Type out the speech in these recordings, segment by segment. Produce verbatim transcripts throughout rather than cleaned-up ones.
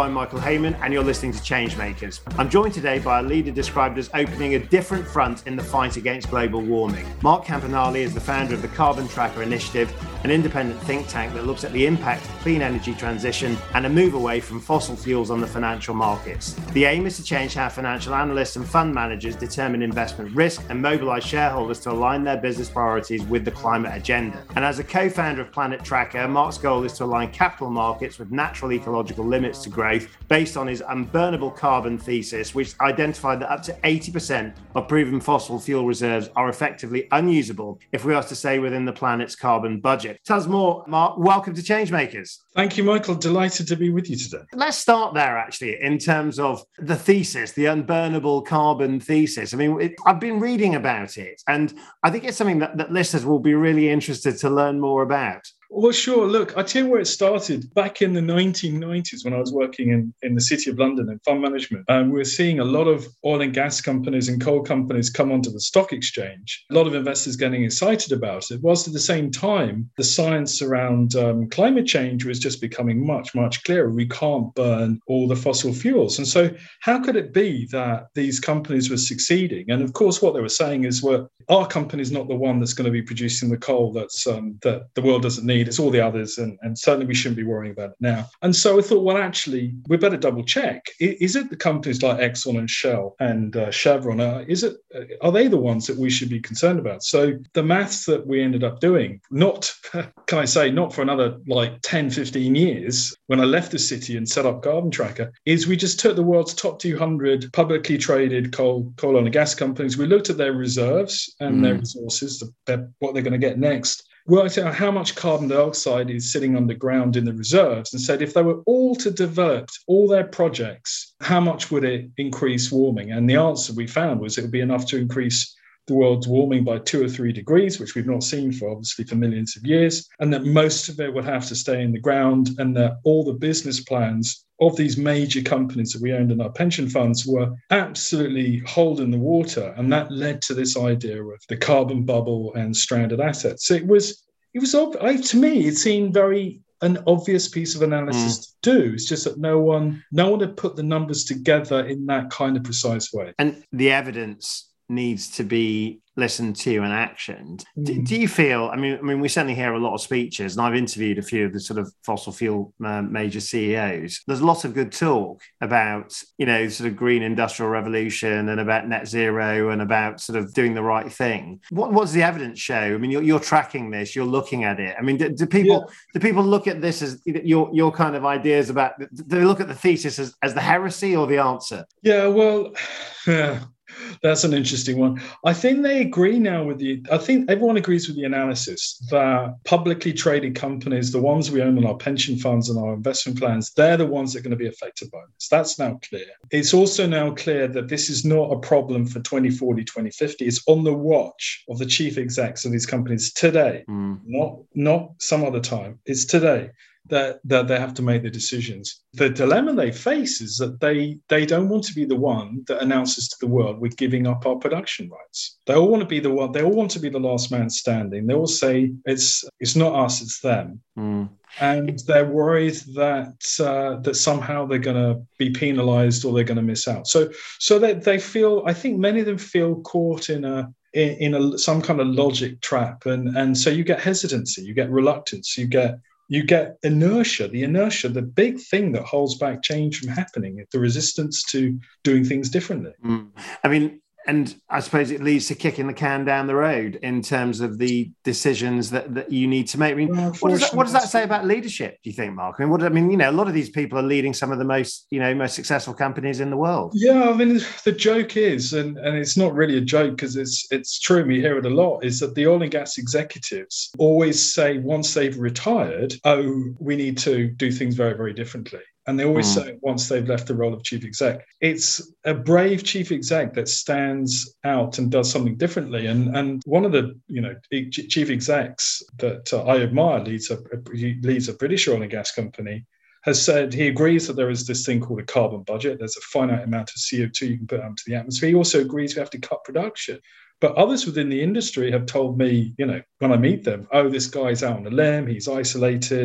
I'm Michael Heyman, and you're listening to Changemakers. I'm joined today by a leader described as opening a different front in the fight against global warming. Mark Campanale is the founder of the Carbon Tracker Initiative, an independent think tank that looks at the impact of clean energy transition and a move away from fossil fuels on the financial markets. The aim is to change how financial analysts and fund managers determine investment risk and mobilize shareholders to align their business priorities with the climate agenda. And as a co-founder of Planet Tracker, Mark's goal is to align capital markets with natural ecological limits to growth based on his unburnable carbon thesis, which identified that up to eighty percent of proven fossil fuel reserves are effectively unusable if we are to stay within the planet's carbon budget. Tell us more, Mark. Welcome to Changemakers. Thank you, Michael. Delighted to be with you today. Let's start there, actually, in terms of the thesis, the unburnable carbon thesis. I mean, it, I've been reading about it, and I think it's something that, that listeners will be really interested to learn more about. Well, sure. Look, I'll tell you where it started. Back in the nineteen nineties, when I was working in, in the City of London in fund management, um, we were seeing a lot of oil and gas companies and coal companies come onto the stock exchange. A lot of investors getting excited about it, whilst at the same time, the science around um, climate change was just becoming much, much clearer. We can't burn all the fossil fuels. And so how could it be that these companies were succeeding? And of course, what they were saying is, well, our company's not the one that's going to be producing the coal that's um, that the world doesn't need. It's all the others, and, and certainly we shouldn't be worrying about it now. And so I thought, well, actually, we better double check. Is it the companies like Exxon and Shell and uh, Chevron? Uh, is it? Are they the ones that we should be concerned about? So the maths that we ended up doing, not, can I say, not for another like ten, fifteen years, when I left the city and set up Carbon Tracker, is we just took the world's top two hundred publicly traded coal, coal oil and gas companies. We looked at their reserves and mm. their resources, their, what they're going to get next. Worked out how much carbon dioxide is sitting underground in the reserves and said if they were all to develop all their projects, how much would it increase warming? And the answer we found was it would be enough to increase the world's warming by two or three degrees, which we've not seen for obviously for millions of years, and that most of it would have to stay in the ground, and that all the business plans of these major companies that we owned in our pension funds were absolutely holding the water. And that led to this idea of the carbon bubble and stranded assets. So it was, it was I, to me, it seemed very an obvious piece of analysis mm. to do. It's just that no one, no one had put the numbers together in that kind of precise way. And the evidence needs to be listened to and actioned. Do, do you feel, I mean, I mean, we certainly hear a lot of speeches, and I've interviewed a few of the sort of fossil fuel uh, major C E Os. There's lots of good talk about, you know, sort of green industrial revolution and about net zero and about sort of doing the right thing. What, what does the evidence show? I mean, you're, you're tracking this, you're looking at it. I mean, do, do people yeah. do people look at this as your your kind of ideas about, do they look at the thesis as, as the heresy or the answer? Yeah, well, yeah. That's an interesting one. I think they agree now with the, I think everyone agrees with the analysis that publicly traded companies, the ones we own in our pension funds and our investment plans, they're the ones that are going to be affected by this. That's now clear. It's also now clear that this is not a problem for twenty forty, twenty fifty. It's on the watch of the chief execs of these companies today, mm. not, not some other time. It's today. That, that they have to make the decisions. The dilemma they face is that they they don't want to be the one that announces to the world we're giving up our production rights. They all want to be the one. They all want to be the last man standing. They all say it's it's not us, it's them. Mm. And they're worried that uh, that somehow they're going to be penalised or they're going to miss out. So so that they feel. I think many of them feel caught in a. in, in a, some kind of logic trap, and and so you get hesitancy, you get reluctance, you get. You get inertia, the inertia, the big thing that holds back change from happening, the resistance to doing things differently. Mm. I mean, and I suppose it leads to kicking the can down the road in terms of the decisions that, that you need to make. I mean, well, what, does that, what does that say about leadership, do you think, Mark? I mean, what I mean, you know, a lot of these people are leading some of the most, you know, most successful companies in the world. Yeah, I mean, the joke is, and, and it's not really a joke because it's it's true, we hear it a lot, is that the oil and gas executives always say once they've retired, oh, we need to do things very, very differently. And they always mm. say once they've left the role of chief exec, it's a brave chief exec that stands out and does something differently. And and one of the you know chief execs that uh, I admire leads a leads a British oil and gas company, has said he agrees that there is this thing called a carbon budget. There's a finite amount of C O two you can put out into the atmosphere. He also agrees we have to cut production. But others within the industry have told me, you know, when I meet them, oh, this guy's out on a limb, he's isolated,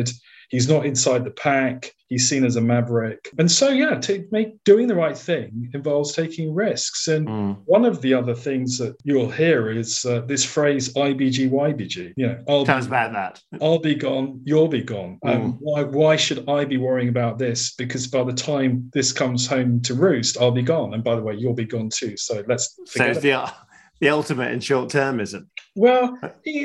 He's not inside the pack. He's seen as a maverick. And so, yeah, to make doing the right thing involves taking risks. And mm. one of the other things that you'll hear is uh, this phrase I B G Y B G. You know, I'll Tell us be, about that. I'll be gone, you'll be gone. Um, why, why should I be worrying about this? Because by the time this comes home to roost, I'll be gone. And by the way, you'll be gone too. So let's forget so the, the ultimate in short-termism. Well,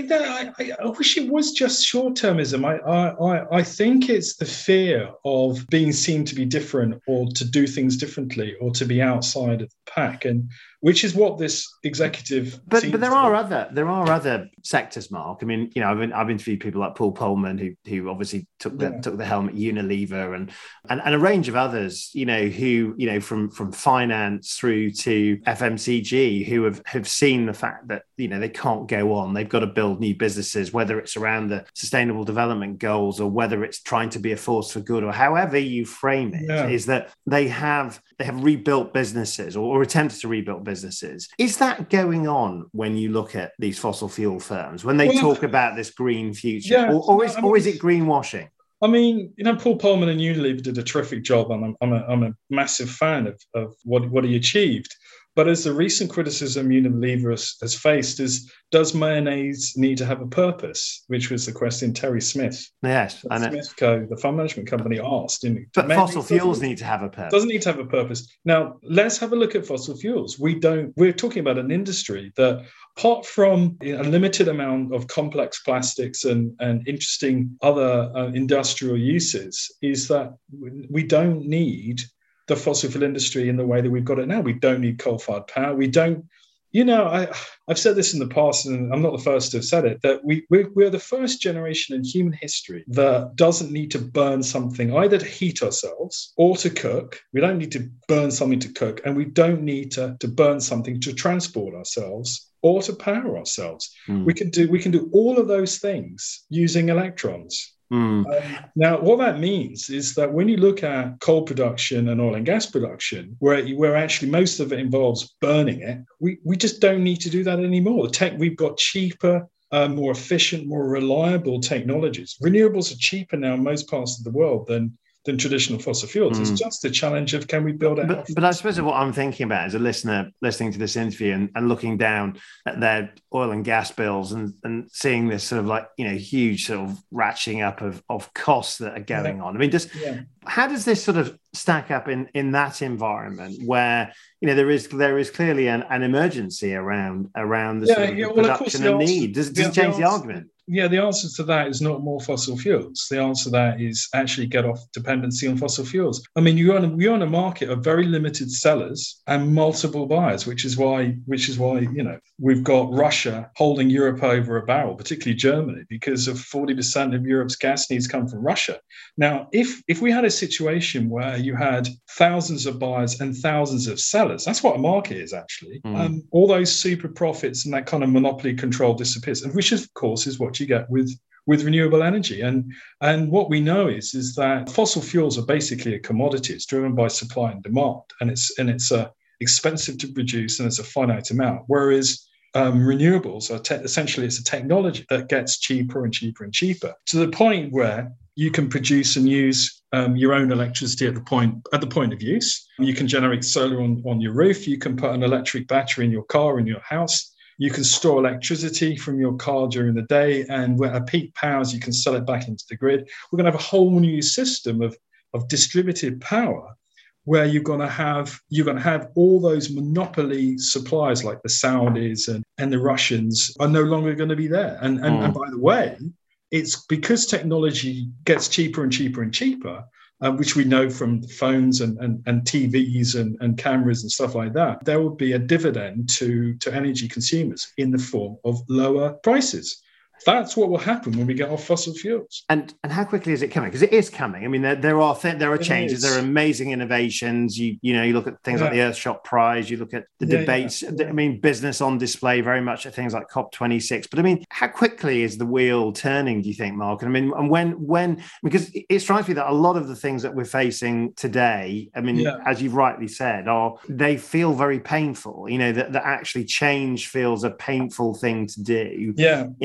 I, I, I wish it was just short-termism. I, I, I think it's the fear of being seen to be different or to do things differently or to be outside of the pack, and which is what this executive. But but there are other there are other sectors, Mark. I mean, you know, I've I've interviewed people like Paul Polman, who who obviously took the yeah. took the helm at Unilever, and, and and a range of others, you know, who you know from from finance through to F M C G, who have have seen the fact that you know they can't go on. They've got to build new businesses, whether it's around the sustainable development goals or whether it's trying to be a force for good, or however you frame it, yeah. is that they have they have rebuilt businesses or, or attempted to rebuild businesses. Is that going on when you look at these fossil fuel firms, when they well, talk about this green future, yeah, or, or, is, I mean, or is it greenwashing? I mean, you know, Paul Polman and Unilever did a terrific job, and I'm, I'm, a, I'm a massive fan of, of what, what he achieved. But as the recent criticism Unilever has, has faced is, does mayonnaise need to have a purpose? Which was the question Terry Smith, yes, and Smithco, the fund management company, asked. Didn't but fossil fuels need to have a purpose. Doesn't need to have a purpose. Now, let's have a look at fossil fuels. We don't. We're talking about an industry that, apart from a limited amount of complex plastics and, and interesting other uh, industrial uses, is that we don't need the fossil fuel industry in the way that we've got it now. We don't need coal-fired power. We don't, you know, I, I've said this in the past, and I'm not the first to have said it, that we, we're, we're the first generation in human history that doesn't need to burn something either to heat ourselves or to cook. We don't need to burn something to cook, and we don't need to, to burn something to transport ourselves or to power ourselves. Mm. We can do we can do all of those things using electrons. Mm. Um, now, what that means is that when you look at coal production and oil and gas production, where where actually most of it involves burning it, we, we just don't need to do that anymore. The tech, we've got cheaper, uh, more efficient, more reliable technologies. Renewables are cheaper now in most parts of the world than than traditional fossil fuels. Mm. It's just the challenge of, can we build it? But, but I suppose what I'm thinking about as a listener listening to this interview and, and looking down at their oil and gas bills and, and seeing this sort of like, you know, huge sort of ratcheting up of, of costs that are going yeah. on. I mean, just yeah. how does this sort of stack up in, in that environment where, you know, there is there is clearly an, an emergency around around the yeah, sort of yeah, well, production of and need? Does, does yeah, it change the, the argument? Yeah, the answer to that is not more fossil fuels. The answer to that is actually get off dependency on fossil fuels. I mean, you're on a, we're on a market of very limited sellers and multiple buyers, which is why, which is why you know we've got Russia holding Europe over a barrel, particularly Germany, because of forty percent of Europe's gas needs come from Russia. Now, if if we had a situation where you had thousands of buyers and thousands of sellers, that's what a market is actually. Mm. Um, all those super profits and that kind of monopoly control disappears, and which of course is what you get with with renewable energy. And and what we know is is that fossil fuels are basically a commodity. It's driven by supply and demand, and it's and it's uh, expensive to produce, and it's a finite amount. Whereas um, renewables are te- essentially it's a technology that gets cheaper and cheaper and cheaper to the point where you can produce and use um, your own electricity at the point at the point of use. You can generate solar on, on your roof. You can put an electric battery in your car, in your house. You can store electricity from your car during the day, and when at peak powers, you can sell it back into the grid. We're going to have a whole new system of, of distributed power, where you're going to have you're going to have all those monopoly suppliers like the Saudis and, and the Russians are no longer going to be there. And, and, mm. and by the way, it's because technology gets cheaper and cheaper and cheaper, Uh, which we know from phones and, and, and T Vs and, and cameras and stuff like that, there will be a dividend to, to energy consumers in the form of lower prices. That's what will happen when we get off fossil fuels. And and how quickly is it coming? Because it is coming. I mean, there, there are th- there are it changes. Is. There are amazing innovations. You you know, you look at things yeah. like the Earthshot Prize. You look at the yeah, debates. Yeah. I mean, business on display very much at things like COP twenty-six. But I mean, how quickly is the wheel turning, do you think, Mark? And I mean, and when when because it strikes me that a lot of the things that we're facing today, I mean, yeah. as you've rightly said, are they feel very painful. You know, that, that actually change feels a painful thing to do yeah. in an economy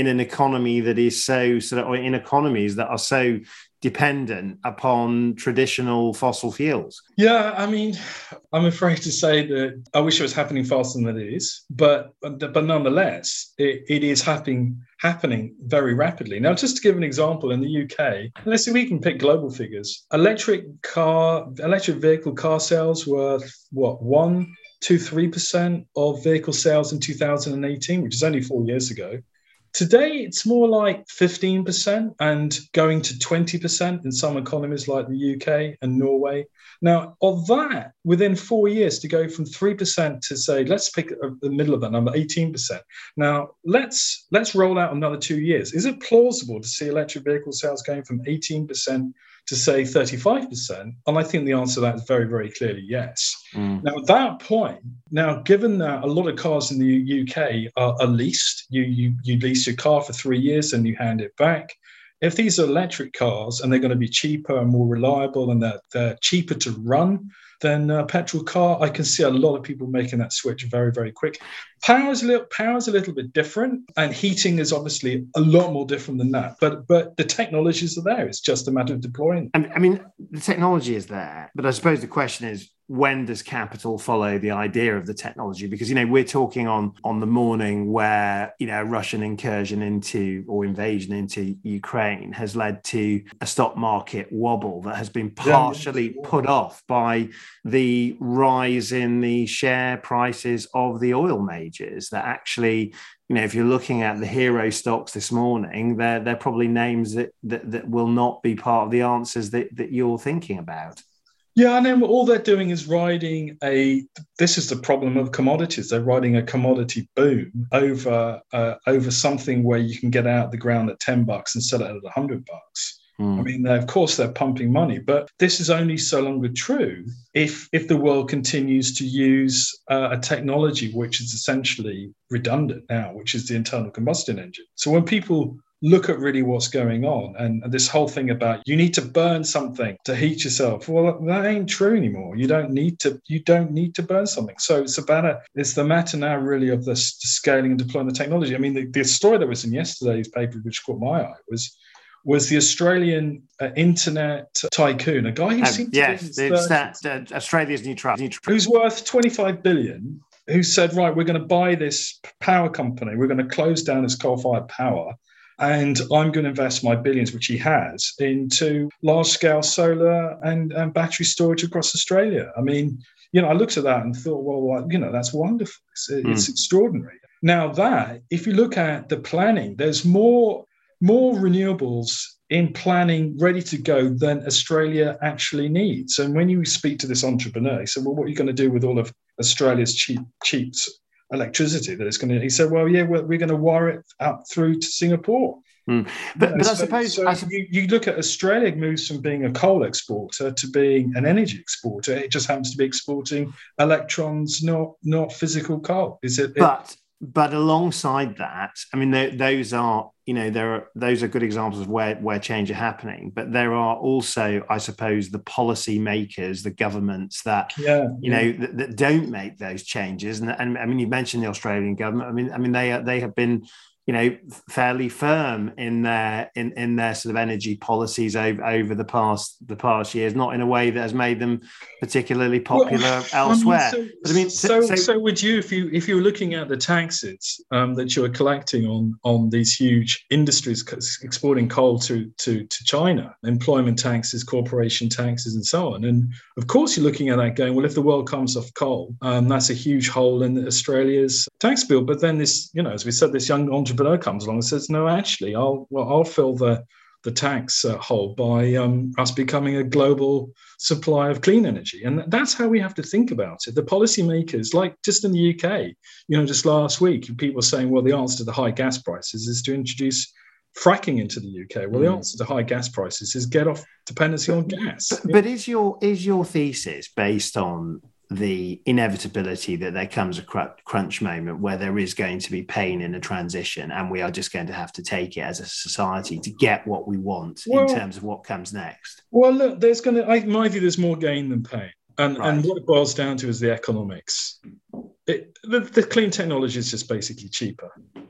economy that is so sort of, or in economies that are so dependent upon traditional fossil fuels? Yeah, I mean, I'm afraid to say that I wish it was happening faster than it is, but but nonetheless, it, it is happening happening very rapidly. Now, just to give an example, in the U K, let's see, we can pick global figures. Electric car, electric vehicle car sales were what one, two, three percent of vehicle sales in two thousand eighteen, which is only four years ago. Today, it's more like fifteen percent and going to twenty percent in some economies like the U K and Norway. Now, of that, within four years, to go from three percent to say, let's pick the middle of that number, eighteen percent. Now, let's let's roll out another two years. Is it plausible to see electric vehicle sales going from eighteen percent to say thirty-five percent? And I think the answer to that is very, very clearly yes. Mm. Now, at that point, now, given that a lot of cars in the U K are, are leased, you, you, you lease your car for three years and you hand it back. If these are electric cars and they're going to be cheaper and more reliable and they're, they're cheaper to run than a petrol car, I can see a lot of people making that switch very, very quick. Power is a little, power is a little bit different, and heating is obviously a lot more different than that. But but the technologies are there. It's just a matter of deploying. I mean, the technology is there, but I suppose the question is, when does capital follow the idea of the technology? Because, you know, we're talking on, on the morning where, you know, a Russian incursion into or invasion into Ukraine has led to a stock market wobble that has been partially yeah, put off by the rise in the share prices of the oil majors. That actually, you know, if you're looking at the hero stocks this morning, they're, they're probably names that, that, that will not be part of the answers that, that you're thinking about. Yeah, and then all they're doing is riding a, this is the problem of commodities. They're riding a commodity boom over uh, over something where you can get out of the ground at ten bucks and sell it at one hundred bucks. Mm. I mean, of course, they're pumping money, but this is only so longer true if, if the world continues to use uh, a technology which is essentially redundant now, which is the internal combustion engine. So when people look at really what's going on and, and this whole thing about you need to burn something to heat yourself. Well, that ain't true anymore. You don't need to, you don't need to burn something. So it's about a, it's the matter now really of the, the scaling and deploying the technology. I mean, the, the story that was in yesterday's paper, which caught my eye, was was the Australian uh, internet tycoon, a guy who um, seemed yes, to be it's that, uh, Australia's new trust, who's worth twenty-five billion, who said, right, we're going to buy this power company. We're going to close down this coal-fired power. And I'm going to invest my billions, which he has, into large-scale solar and, and battery storage across Australia. I mean, you know, I looked at that and thought, well, you know, that's wonderful. It's, mm. it's extraordinary. Now that, if you look at the planning, there's more, more renewables in planning ready to go than Australia actually needs. And when you speak to this entrepreneur, he said, well, what are you going to do with all of Australia's cheap, cheap electricity that it's going to, he said, well, yeah, we're, we're going to wire it up through to Singapore. Mm. But, but so, I suppose so I su- you, you look at Australia moves from being a coal exporter to being an energy exporter. It just happens to be exporting electrons, not not physical coal. Is it? But it, but alongside that, I mean, th- those are, you know, there are those are good examples of where where change are happening. But there are also, I suppose, the policy makers, the governments that yeah, you yeah. know that, that don't make those changes. And, and I mean, you mentioned the Australian government. I mean, I mean, they are, they have been, you know, fairly firm in their in, in their sort of energy policies over, over the past the past years, not in a way that has made them particularly popular well, elsewhere. I mean, so, but I mean, so, so, so would you if you if you were looking at the taxes um, that you were collecting on on these huge industries exporting coal to to to China, employment taxes, corporation taxes, and so on, and of course you're looking at that going, well, if the world comes off coal, um, that's a huge hole in Australia's tax bill. But then this, you know, as we said, this young entrepreneur comes along and says, no, actually, I'll well, I'll fill the the tax uh, hole by um, us becoming a global supply of clean energy. And that's how we have to think about it. The policymakers, like just in the U K, you know, just last week, people were saying, well, the answer to the high gas prices is to introduce fracking into the U K. Well, the answer to high gas prices is get off dependency on gas. But, but is your is your thesis based on the inevitability that there comes a crunch moment where there is going to be pain in a transition and we are just going to have to take it as a society to get what we want well, in terms of what comes next? Well, look, there's going to, in my view, there's more gain than pain. And, right. and what it boils down to is the economics. It, the, the clean technology is just basically cheaper.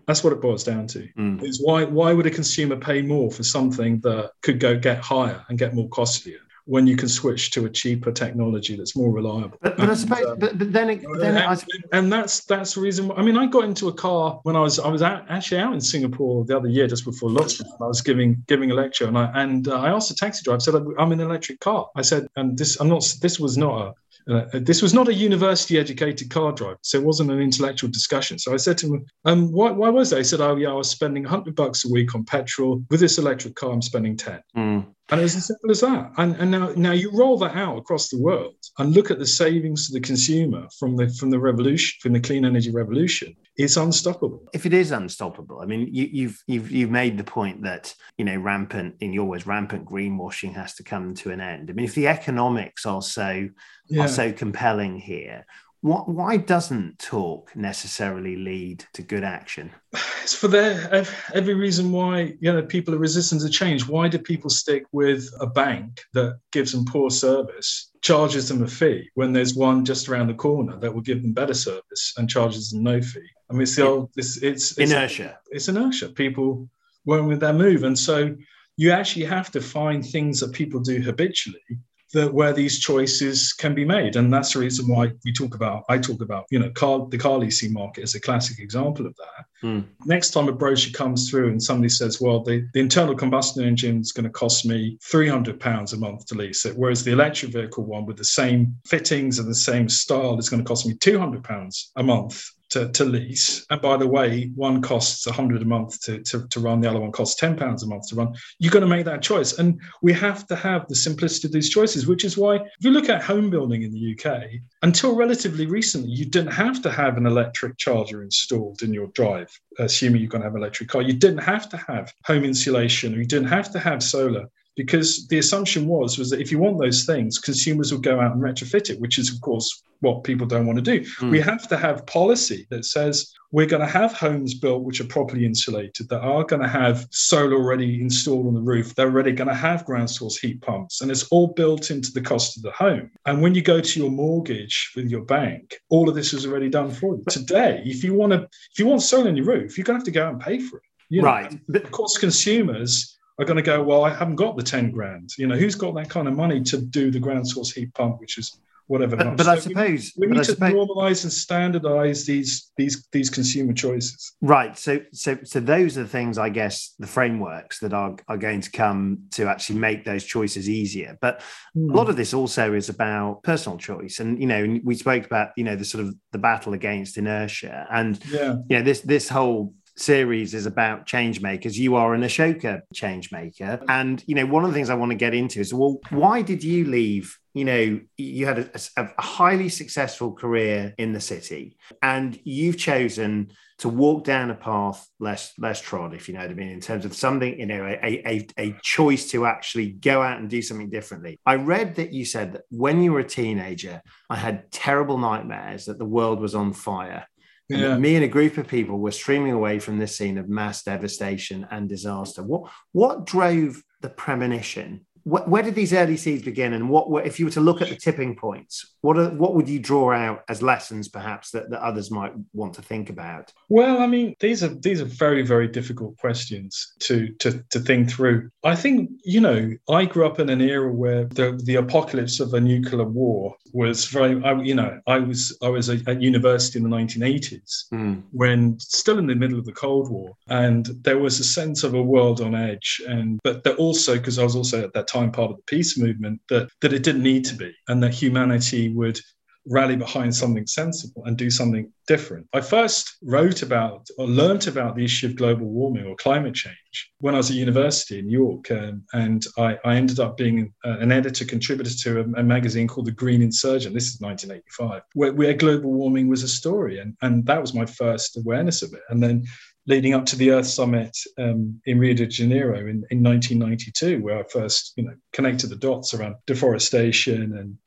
That's what it boils down to. Mm. Is why why would a consumer pay more for something that could go get higher and get more costlier when you can switch to a cheaper technology that's more reliable? But, but and, I suppose, um, but, but then, it, then and, I, and that's that's the reason. Why, I mean, I got into a car when I was I was out, actually out in Singapore the other year just before lockdown. I was giving giving a lecture, and I and uh, I asked the taxi driver. I said, "I'm in an electric car." I said, "And this I'm not. This was not a." Uh, this was not a university-educated car driver, so it wasn't an intellectual discussion. So I said to him, um, why, why was that? He said, oh, yeah, I was spending one hundred bucks a week on petrol. With this electric car, I'm spending ten. Mm. And it was as simple as that. And, and now, now you roll that out across the world and look at the savings to the consumer from the from the revolution, from the clean energy revolution. It's unstoppable. If it is unstoppable, I mean, you, you've you've you've made the point that, you know, rampant, in your words, rampant greenwashing has to come to an end. I mean, if the economics are so yeah. are so compelling here, what why doesn't talk necessarily lead to good action? It's for their every reason why, you know, people are resistant to change. Why do people stick with a bank that gives them poor service, charges them a fee, when there's one just around the corner that will give them better service and charges them no fee? I mean, it's the old, it's, it's, it's inertia. It's inertia. People won't with their move. And so you actually have to find things that people do habitually that where these choices can be made. And that's the reason why we talk about, I talk about, you know, car, the car leasing market is a classic example of that. Mm. Next time a brochure comes through and somebody says, well, the, the internal combustion engine is going to cost me three hundred pounds a month to lease it, whereas the electric vehicle one with the same fittings and the same style is going to cost me two hundred pounds a month to, to lease. And by the way, one costs one hundred a month to, to, to run, the other one costs ten pounds a month to run. You're going to make that choice. And we have to have the simplicity of these choices, which is why if you look at home building in the U K, until relatively recently, you didn't have to have an electric charger installed in your drive, assuming you're going to have an electric car. You didn't have to have home insulation, or you didn't have to have solar, because the assumption was, was that if you want those things, consumers will go out and retrofit it, which is, of course, what people don't want to do. Mm. We have to have policy that says we're going to have homes built which are properly insulated, that are going to have solar already installed on the roof. They're already going to have ground source heat pumps, and it's all built into the cost of the home. And when you go to your mortgage with your bank, all of this is already done for you. Today, if you want to, if you want solar on your roof, you're going to have to go out and pay for it. You know? Right. But of course, consumers are going to go, well, I haven't got the ten grand. You know, who's got that kind of money to do the ground source heat pump, which is whatever. But, but so I suppose we, we need I to suppose, normalize and standardize these these these consumer choices. Right. So so so those are the things, I guess, the frameworks that are, are going to come to actually make those choices easier. But mm. a lot of this also is about personal choice. And, you know, we spoke about, you know, the sort of the battle against inertia. And, yeah. you know, this this whole series is about change makers. You are an Ashoka change maker. And, you know, one of the things I want to get into is, well, why did you leave? You know, you had a, a highly successful career in the city, and you've chosen to walk down a path less less trod, if you know what I mean, in terms of something, you know, a, a, a choice to actually go out and do something differently. I read that you said that when you were a teenager, I had terrible nightmares that the world was on fire. And yeah. me and a group of people were streaming away from this scene of mass devastation and disaster. What what drove the premonition? Where, where did these early seeds begin? And what were, if you were to look at the tipping points, what are, what would you draw out as lessons, perhaps, that, that others might want to think about? Well, I mean, these are these are very, very difficult questions to to to think through. I think, you know, I grew up in an era where the, the apocalypse of a nuclear war was very, I, you know, I was I was at university in the nineteen eighties mm. when still in the middle of the Cold War, and there was a sense of a world on edge, and but that also, because I was also at that time part of the peace movement, that that it didn't need to be, and that humanity would rally behind something sensible and do something different. I first wrote about or learnt about the issue of global warming or climate change when I was at university in York, um, and I, I ended up being uh, an editor contributor to a, a magazine called The Green Insurgent. This is nineteen eighty-five, where, where global warming was a story, and, and that was my first awareness of it. And then leading up to the Earth Summit um, in Rio de Janeiro in, in nineteen ninety-two, where I first, you know, connected the dots around deforestation and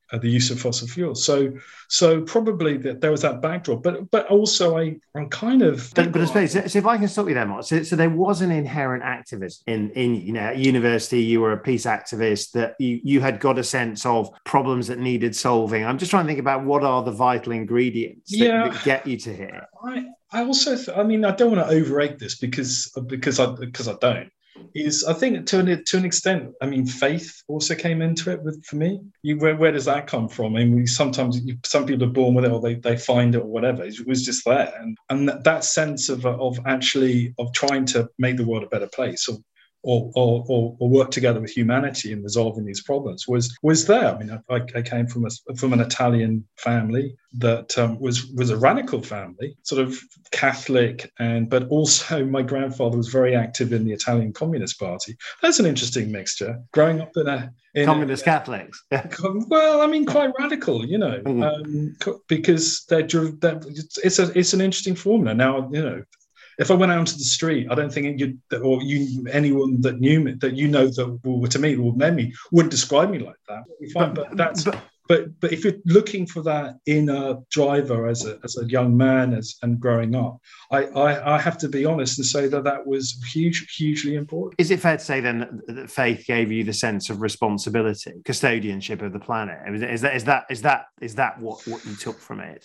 uh, the use of fossil fuels. So, so probably that there was that backdrop, but but also I, I'm kind of. But, but I suppose so, so if I can stop you there, Mark. So, so there was an inherent activism in in you know at university. You were a peace activist. That you you had got a sense of problems that needed solving. I'm just trying to think about what are the vital ingredients that, yeah, that get you to here. I I also th- I mean I don't want to overrate this because because I because I don't. Is I think to an to an extent, I mean, faith also came into it with for me. You, where, where does that come from? I mean, we sometimes you, some people are born with it, or they, they find it, or whatever. It was just there, and and that, that sense of of actually of trying to make the world a better place, or or or, or, or work together with humanity in resolving these problems was was there. I mean, I, I came from a from an Italian family that um, was was a radical family, sort of Catholic, and but also my grandfather was very active in the Italian Communist Party. That's an interesting mixture. Growing up in a in communist a, Catholics, well, I mean, quite radical, you know, mm. um, because they're, they're it's a it's an interesting formula. Now, you know, if I went out onto the street, I don't think you or you anyone that knew me, that you know that were to me or met me, wouldn't describe me like that. But, but that's but, but but if you're looking for that inner driver as a as a young man as and growing up, I, I I have to be honest and say that that was huge, hugely important. Is it fair to say then that faith gave you the sense of responsibility, custodianship of the planet? Is that is that is that is that what what you took from it?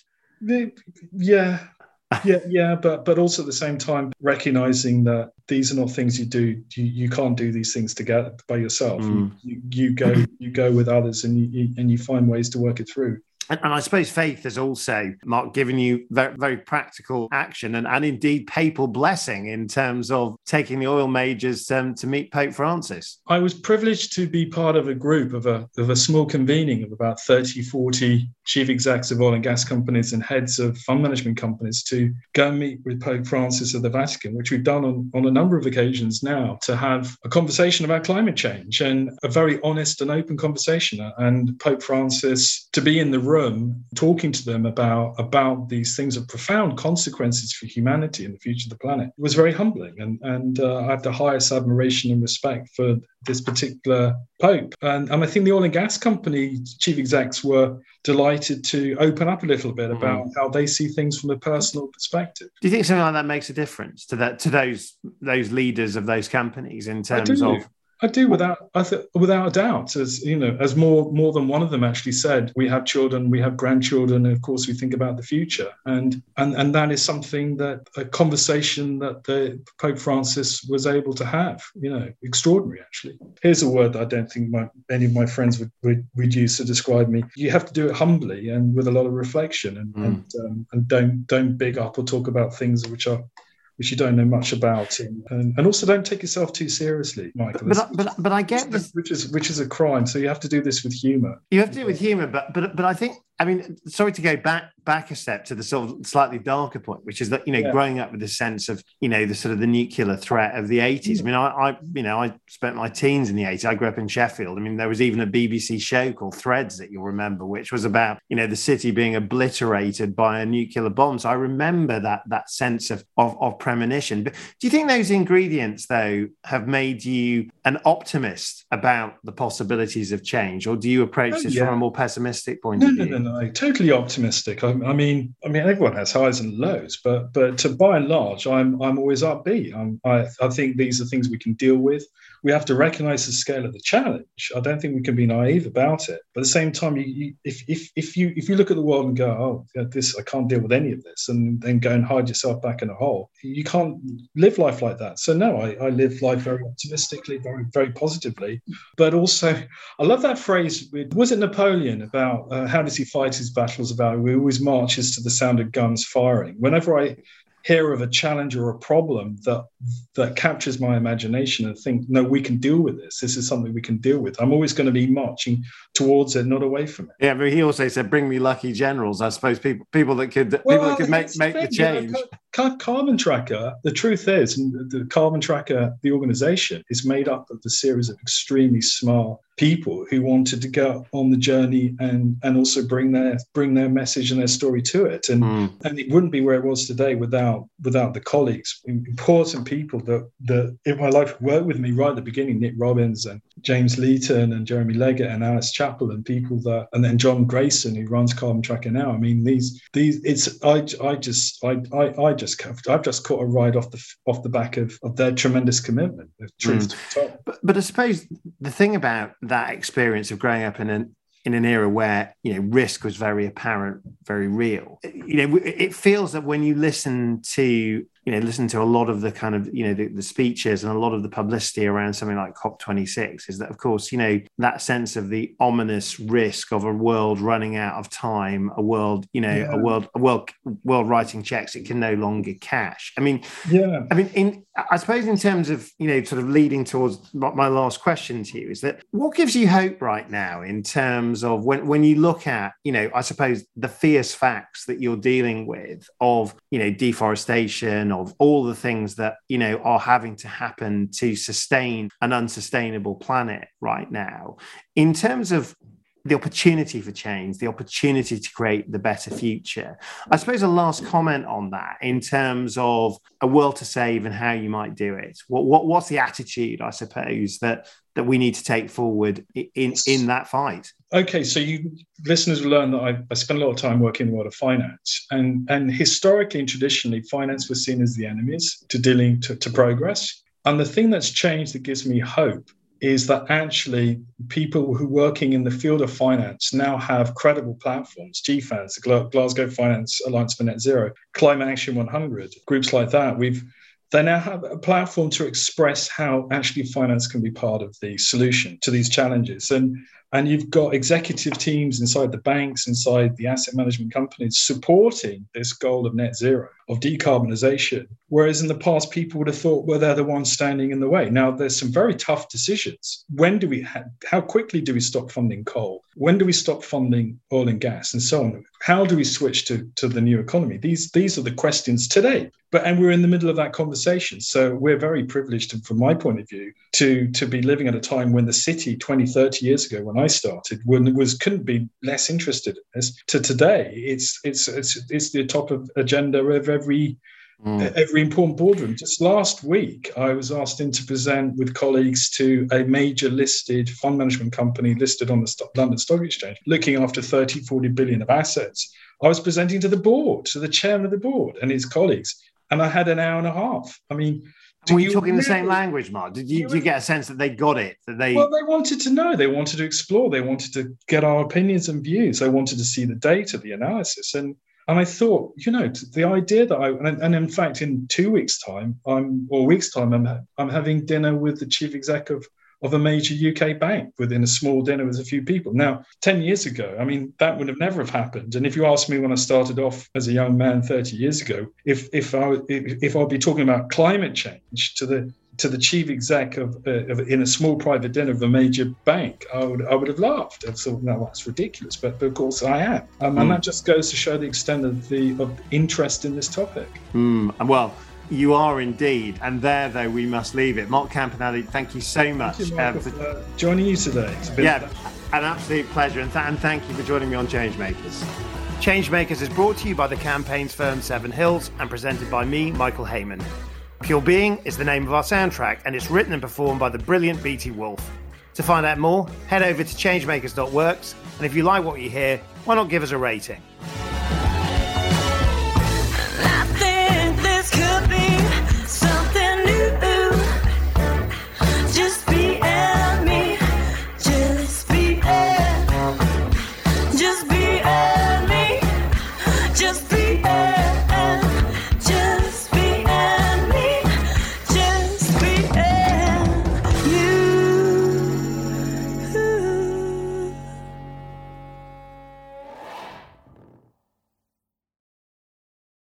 Yeah. yeah, yeah, but but also at the same time recognizing that these are not things you do. You, you can't do these things together by yourself. Mm. You, you, you go you go with others, and you and you find ways to work it through. And, and I suppose faith has also, Mark, given you very, very practical action and, and indeed papal blessing in terms of taking the oil majors um, to meet Pope Francis. I was privileged to be part of a group of a of a small convening of about thirty, forty chief execs of oil and gas companies and heads of fund management companies to go and meet with Pope Francis at the Vatican, which we've done on, on a number of occasions now, to have a conversation about climate change, and a very honest and open conversation. And Pope Francis to be in the room talking to them about, about these things of profound consequences for humanity and the future of the planet was very humbling. And, and uh, I have the highest admiration and respect for this particular Pope. And, and I think the oil and gas company chief execs were delighted to open up a little bit about mm. how they see things from a personal perspective. Do you think something like that makes a difference to that to those those leaders of those companies in terms of? I do, without I th- without a doubt. As you know, as more more than one of them actually said, we have children, we have grandchildren, and of course we think about the future, and and and that is something that a conversation that the Pope Francis was able to have. You know, extraordinary actually. Here's a word that I don't think my, any of my friends would, would would use to describe me. You have to do it humbly and with a lot of reflection, and mm. and, um, and don't don't big up or talk about things which are. which you don't know much about, and, and also don't take yourself too seriously, Michael. But but, but, but I get this, which is which is a crime. So you have to do this with humour. You have to do it with humour, but but but I think. I mean, sorry to go back back a step to the sort of slightly darker point, which is that, you know, yeah. growing up with the sense of, you know, the sort of the nuclear threat of the eighties. I mean, I, I, you know, I spent my teens in the eighties. I grew up in Sheffield. I mean, there was even a B B C show called Threads that you'll remember, which was about, you know, the city being obliterated by a nuclear bomb. So I remember that that sense of, of, of premonition. But do you think those ingredients, though, have made you an optimist about the possibilities of change? Or do you approach oh, this yeah. from a more pessimistic point no, of view? No, no, no, totally optimistic. I, I mean, I mean, everyone has highs and lows, but but to by and large, I'm I'm always upbeat. I'm, I I think these are things we can deal with. We have to recognise the scale of the challenge. I don't think we can be naive about it. But at the same time, you, you, if if if you if you look at the world and go, oh, yeah, this I can't deal with any of this, and then go and hide yourself back in a hole, you can't live life like that. So no, I, I live life very optimistically, very very positively. But also, I love that phrase. With, was it Napoleon about uh, how does he fight his battles? About we always marches to the sound of guns firing. Whenever I hear of a challenge or a problem that that captures my imagination and think, no, we can deal with this. This is something we can deal with. I'm always going to be marching towards it, not away from it. Yeah, but he also said, "Bring me lucky generals." I suppose people people that could well, people that could make make the change. You know, Carbon Tracker, the truth is, and the Carbon Tracker, the organization, is made up of a series of extremely smart people who wanted to go on the journey and and also bring their bring their message and their story to it. And mm. and it wouldn't be where it was today without without the colleagues, important people that that in my life worked with me right at the beginning, Nick Robbins and James Leeton and Jeremy Leggett and Alice Chappell and people that, and then John Grayson, who runs Carbon Tracker now. I mean, these these it's I I just I I, I just I've just caught a ride off the off the back of, of their tremendous commitment. The truth mm. to be told. But but I suppose the thing about that experience of growing up in an in an era where, you know, risk was very apparent, very real. You know, it feels that when you listen to, you know, listen to a lot of the kind of, you know, the, the speeches and a lot of the publicity around something like COP twenty-six is that, of course, you know, that sense of the ominous risk of a world running out of time, a world, you know, yeah. a world, a world, world writing checks it can no longer cash. I mean, yeah. I mean, in, I suppose in terms of, you know, sort of leading towards my last question to you is that what gives you hope right now in terms of when, when you look at, you know, I suppose the fierce facts that you're dealing with of, you know, deforestation, of all the things that, you know, are having to happen to sustain an unsustainable planet right now, in terms of the opportunity for change, the opportunity to create the better future. I suppose a last comment on that in terms of a world to save and how you might do it. What, what what's the attitude, I suppose, that that we need to take forward in, in that fight? Okay, so you listeners will learn that I, I spend a lot of time working in the world of finance, and and historically and traditionally, finance was seen as the enemies to dealing to, to progress. And the thing that's changed that gives me hope is that actually people who are working in the field of finance now have credible platforms, G FANZ, the Glasgow Finance Alliance for Net Zero, Climate Action one hundred, groups like that. We've They now have a platform to express how actually finance can be part of the solution to these challenges. And, and you've got executive teams inside the banks, inside the asset management companies supporting this goal of net zero, of decarbonisation. Whereas in the past, people would have thought, well, they're the ones standing in the way. Now, there's some very tough decisions. When do we, ha- how quickly do we stop funding coal? When do we stop funding oil and gas and so on? How do we switch to, to the new economy? These, these are the questions today. But, and we're in the middle of that conversation. So we're very privileged, from my point of view, to, to be living at a time when the city twenty, thirty years ago, when I started, when it was couldn't be less interested in this, to today, it's it's it's, it's the top of agenda of every mm. every important boardroom. Just last week, I was asked in to present with colleagues to a major listed fund management company listed on the St- London Stock Exchange, looking after thirty, forty billion of assets. I was presenting to the board, to the chairman of the board and his colleagues, and I had an hour and a half. I mean, were you, you talking really, the same language, Mark? Did you, did you get a sense that they got it? That they well, they wanted to know. They wanted to explore. They wanted to get our opinions and views. They wanted to see the data, the analysis, and and I thought, you know, the idea that I and, and in fact, in two weeks' time, I'm or a week's time, I'm I'm having dinner with the chief exec of. of a major U K bank within a small dinner with a few people. Now, ten years ago, I mean, that would have never have happened. And if you asked me when I started off as a young man thirty years ago, if if I if, if I'll be talking about climate change to the to the chief exec of, uh, of in a small private dinner of a major bank, I would I would have laughed. I thought, no, that's ridiculous. But, but of course, I am, um, mm. and that just goes to show the extent of the of interest in this topic. Mm. Well. You are indeed. And there, though, we must leave it. Mark Campanale, thank you so much. Thank you, Mark, um, for uh, joining you today. It's been yeah, an absolute pleasure. And, th- and thank you for joining me on Changemakers. Changemakers is brought to you by the campaigns firm Seven Hills and presented by me, Michael Heyman. Pure Being is the name of our soundtrack, and it's written and performed by the brilliant B T Wolf. To find out more, head over to changemakers dot works. And if you like what you hear, why not give us a rating?